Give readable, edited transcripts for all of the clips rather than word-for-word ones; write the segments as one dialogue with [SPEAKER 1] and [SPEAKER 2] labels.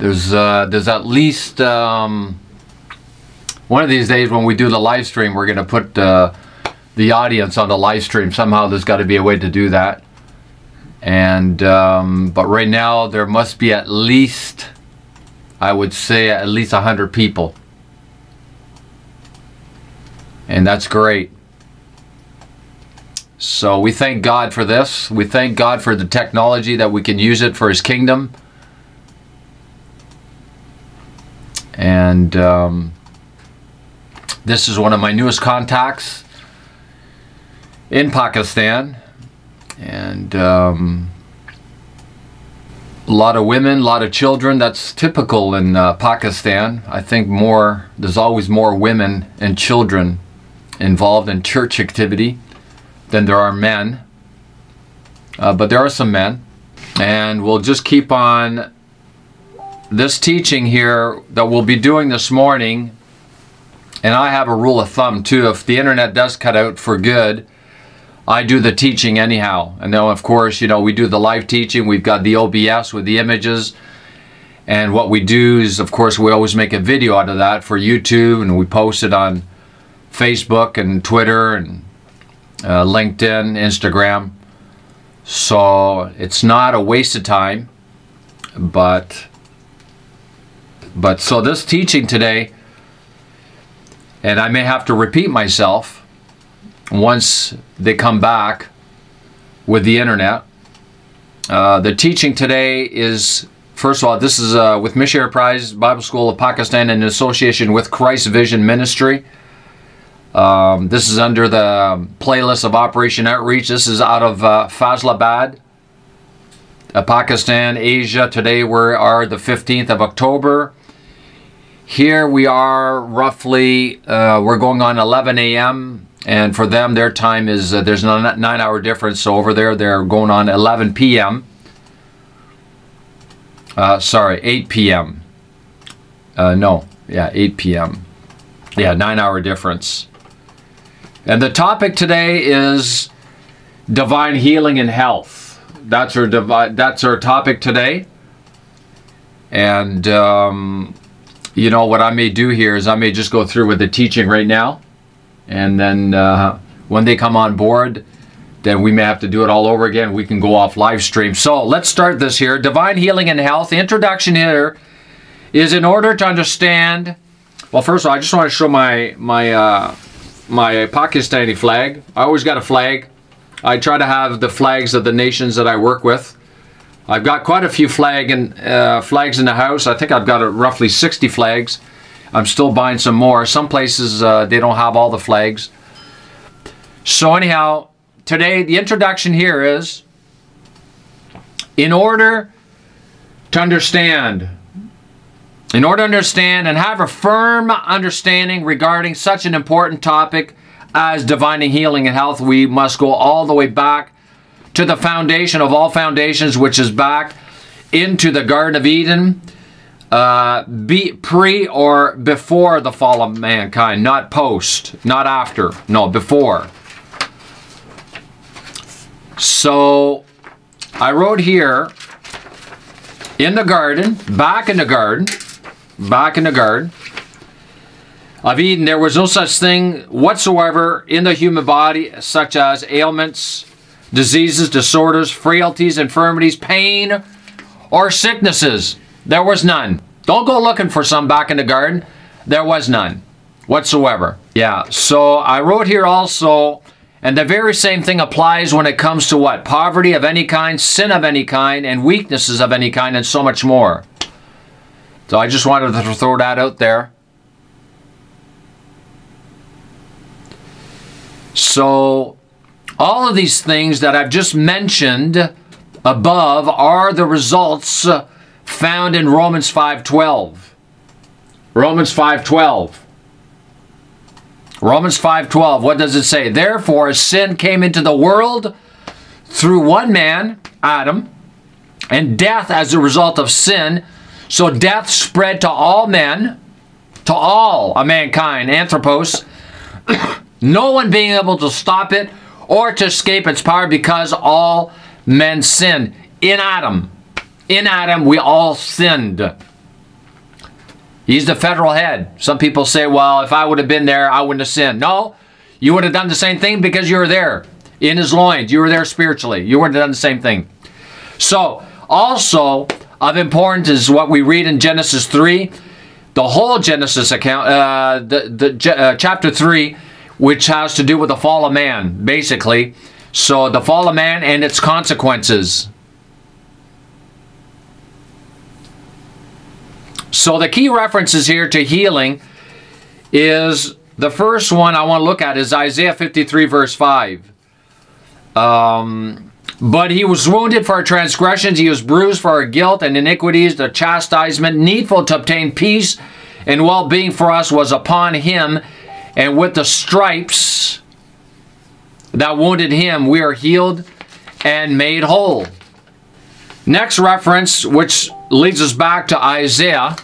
[SPEAKER 1] There's at least one of these days when we do the live stream, we're going to put the audience on the live stream. Somehow there's got to be a way to do that. And but right now there must be at least, I would say, at least 100 people. And that's great. So we thank God for this. We thank God for the technology that we can use it for His kingdom. And this is one of my newest contacts in Pakistan. And a lot of women, a lot of children. That's typical in Pakistan. I think there's always more women and children involved in church activity than there are men. But there are some men. And we'll just keep on this teaching here that we'll be doing this morning. And I have a rule of thumb too. If the internet does cut out for good, I do the teaching anyhow. And then of course, we do the live teaching. We've got the OBS with the images. And what we do is, of course, we always make a video out of that for YouTube, and we post it on Facebook and Twitter and LinkedIn, Instagram. So it's not a waste of time. But so this teaching today, and I may have to repeat myself once they come back with the internet. The teaching today is, first of all, this is with Missionary Prize Bible School of Pakistan in association with Christ Vision Ministry. This is under the playlist of Operation Outreach. This is out of Faisalabad, Pakistan, Asia. Today we are the 15th of October. Here we are roughly, we're going on 11 a.m. And for them, their time is, there's a 9-hour difference. So over there, they're going on 11 p.m. 8 p.m. 8 p.m. 9-hour difference. And the topic today is divine healing and health. That's our topic today. And what I may do here is I may just go through with the teaching right now. And then when they come on board, then we may have to do it all over again. We can go off live stream. So let's start this here. Divine healing and health. The introduction here is in order to understand. Well, first of all, I just want to show my Pakistani flag. I always got a flag. I try to have the flags of the nations that I work with. I've got quite a few flags in the house. I think I've got roughly 60 flags. I'm still buying some more. Some places they don't have all the flags. So anyhow, today the introduction here is in order to understand and have a firm understanding regarding such an important topic as divine healing and health, we must go all the way back to the foundation of all foundations, which is back into the Garden of Eden, pre or before the fall of mankind, not post, not after, no, before. So I wrote here, in the garden, back in the garden of Eden, there was no such thing whatsoever in the human body, such as ailments, diseases, disorders, frailties, infirmities, pain, or sicknesses. There was none. Don't go looking for some back in the garden. There was none whatsoever. Yeah, so I wrote here also, and the very same thing applies when it comes to what? Poverty of any kind, sin of any kind, and weaknesses of any kind, and so much more. So I just wanted to throw that out there. So all of these things that I've just mentioned above are the results found in Romans 5:12. Romans 5:12. Romans 5:12, what does it say? Therefore, sin came into the world through one man, Adam, and death as a result of sin. So death spread to all men, to all of mankind, anthropos, no one being able to stop it or to escape its power because all men sinned. In Adam we all sinned. He's the federal head. Some people say, well, if I would have been there, I wouldn't have sinned. No, you would have done the same thing because you were there in his loins. You were there spiritually. You would have done the same thing. So, also of importance is what we read in Genesis 3, the whole Genesis account, chapter 3, which has to do with the fall of man, basically. So, the fall of man and its consequences. So the key references here to healing is, the first one I want to look at is Isaiah 53 verse 5. But he was wounded for our transgressions, he was bruised for our guilt and iniquities, the chastisement needful to obtain peace and well-being for us was upon him, and with the stripes that wounded him, we are healed and made whole. Next reference, which leads us back to Isaiah,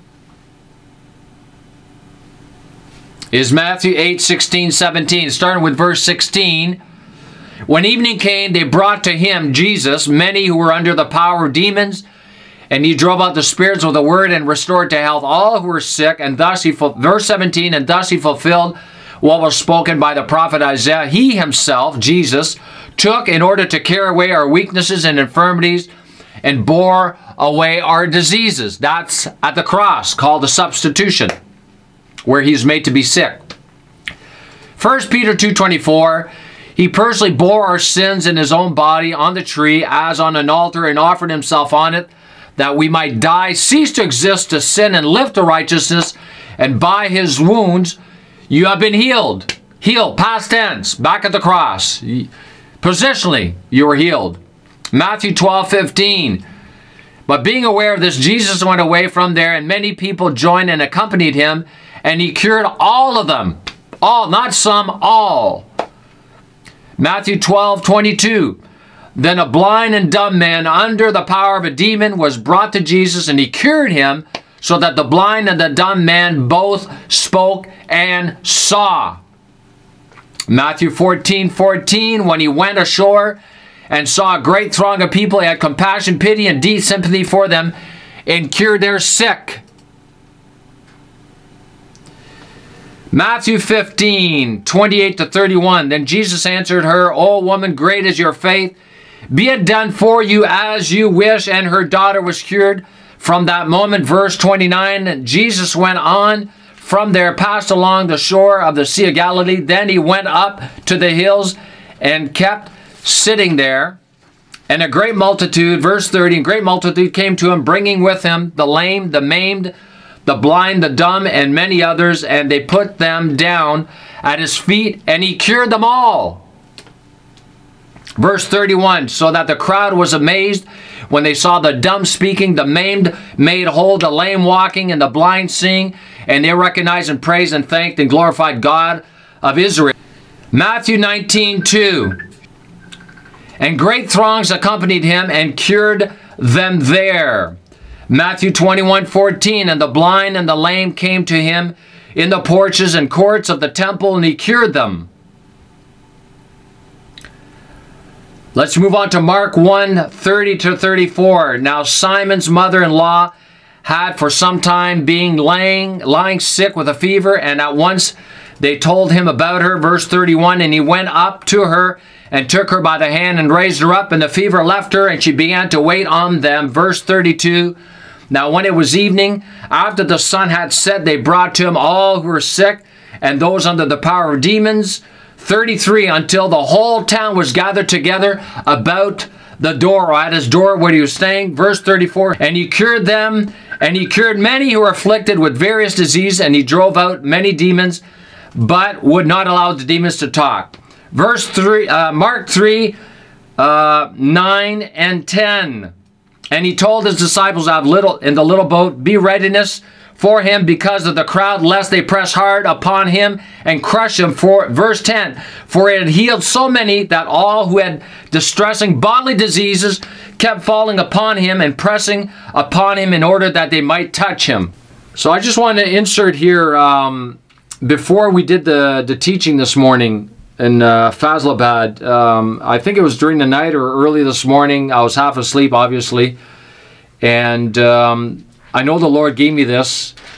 [SPEAKER 1] is Matthew 8, 16, 17. Starting with verse 16. When evening came, they brought to him, Jesus, many who were under the power of demons, and he drove out the spirits with a word and restored to health all who were sick. And thus he, verse 17, and thus he fulfilled what was spoken by the prophet Isaiah. He himself, Jesus, took in order to carry away our weaknesses and infirmities, and bore away our diseases. That's at the cross, called the substitution, where he's made to be sick. 1 Peter 2:24, he personally bore our sins in his own body on the tree as on an altar, and offered himself on it, that we might die, cease to exist to sin, and live to righteousness, and by his wounds you have been healed. Healed, past tense, back at the cross. Positionally, you were healed. Matthew 12:15. But being aware of this, Jesus went away from there, and many people joined and accompanied him, and he cured all of them. All, not some, all. Matthew 12:22. Then a blind and dumb man under the power of a demon was brought to Jesus, and he cured him, so that the blind and the dumb man both spoke and saw. Matthew 14:14. When he went ashore and saw a great throng of people, he had compassion, pity, and deep sympathy for them, and cured their sick. Matthew 15:28-31. Then Jesus answered her, O woman, great is your faith. Be it done for you as you wish. And her daughter was cured from that moment. Verse 29. Jesus went on from there, passed along the shore of the Sea of Galilee. Then he went up to the hills and kept sitting there. And a great multitude, verse 30, a great multitude came to him, bringing with him the lame, the maimed, the blind, the dumb, and many others, and they put them down at his feet, and he cured them all. Verse 31, so that the crowd was amazed when they saw the dumb speaking, the maimed made whole, the lame walking, and the blind seeing, and they recognized and praised and thanked and glorified God of Israel. Matthew 19:2. And great throngs accompanied him and cured them there. Matthew 21:14. And the blind and the lame came to him in the porches and courts of the temple, and he cured them. Let's move on to Mark 1:30-34. Now Simon's mother-in-law had for some time been lying sick with a fever, and at once they told him about her. Verse 31, and he went up to her and took her by the hand and raised her up, and the fever left her, and she began to wait on them. Verse 32, now when it was evening, after the sun had set, they brought to him all who were sick and those under the power of demons. 33, until the whole town was gathered together about the door, or at his door where he was staying. Verse 34, and he cured them, and he cured many who were afflicted with various diseases, and he drove out many demons, but would not allow the demons to talk. Verse 3, Mark 3, 9 and 10. And he told his disciples in the little boat, be readiness for him because of the crowd, lest they press hard upon him and crush him. For verse 10, for it had healed so many that all who had distressing bodily diseases kept falling upon him and pressing upon him in order that they might touch him. So I just wanted to insert here, before we did the teaching this morning in Faisalabad, I think it was during the night or early this morning. I was half asleep, obviously, and I know the Lord gave me this,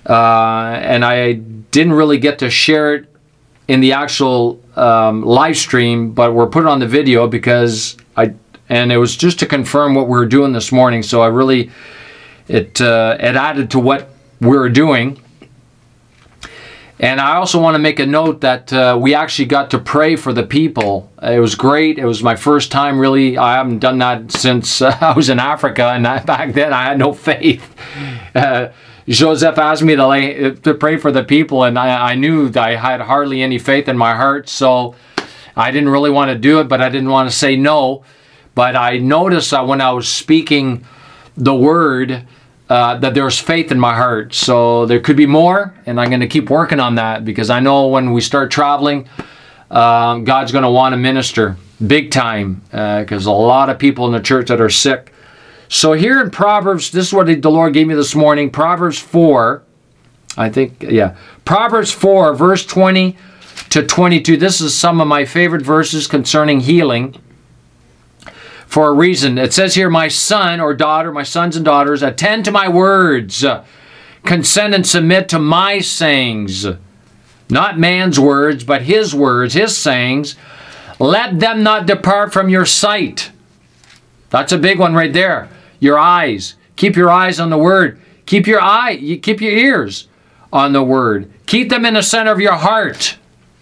[SPEAKER 2] and I didn't really get to share it in the actual live stream, but we're putting on the video because and it was just to confirm what we were doing this morning. So I really, it added to what we were doing. And I also want to make a note that we actually got to pray for the people. It was great. It was my first time, really. I haven't done that since I was in Africa, and back then I had no faith. Joseph asked me to pray for the people, and I knew that I had hardly any faith in my heart, so I didn't really want to do it, but I didn't want to say no. But I noticed that when I was speaking the word, that there's faith in my heart. So there could be more, and I'm going to keep working on that, because I know when we start traveling, God's going to want to minister big time, because a lot of people in the church that are sick. So here in Proverbs, this is what the Lord gave me this morning, Proverbs 4, Proverbs 4, verse 20 to 22. This is some of my favorite verses concerning healing. For a reason. It says here, my son or daughter, my sons and daughters, attend to my words, consent and submit to my sayings, not man's words, but his words, his sayings. Let them not depart from your sight. That's a big one right there. Your eyes. Keep your eyes on the word. Keep your ears on the word. Keep them in the center of your heart.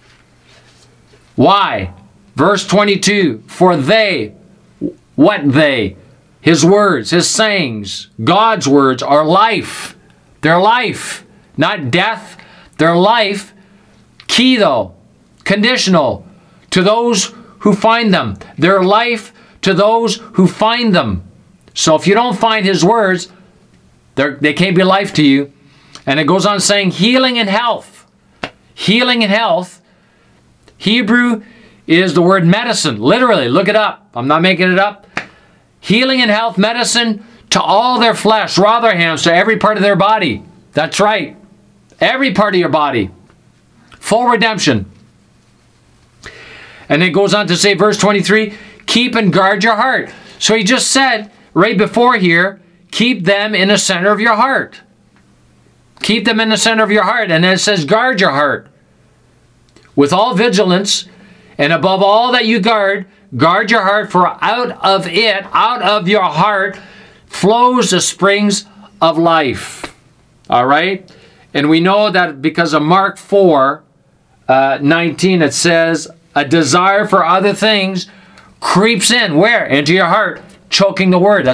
[SPEAKER 2] Why? Verse 22, for they, what they? His words, his sayings, God's words are life. They're life, not death. They're life. Key though, conditional, to those who find them. They're life to those who find them. So if you don't find his words, they can't be life to you. And it goes on saying healing and health. Healing and health. Hebrew is the word medicine. Literally, look it up. I'm not making it up. Healing and health, medicine to all their flesh, raw their hands, to every part of their body. That's right. Every part of your body. Full redemption. And it goes on to say, verse 23, keep and guard your heart. So he just said, right before here, keep them in the center of your heart. Keep them in the center of your heart. And then it says, guard your heart. With all vigilance, and above all that you guard your heart, for out of it, out of your heart, flows the springs of life. All right? And we know that because of Mark 4:19, it says, a desire for other things creeps in. Where? Into your heart, choking the word.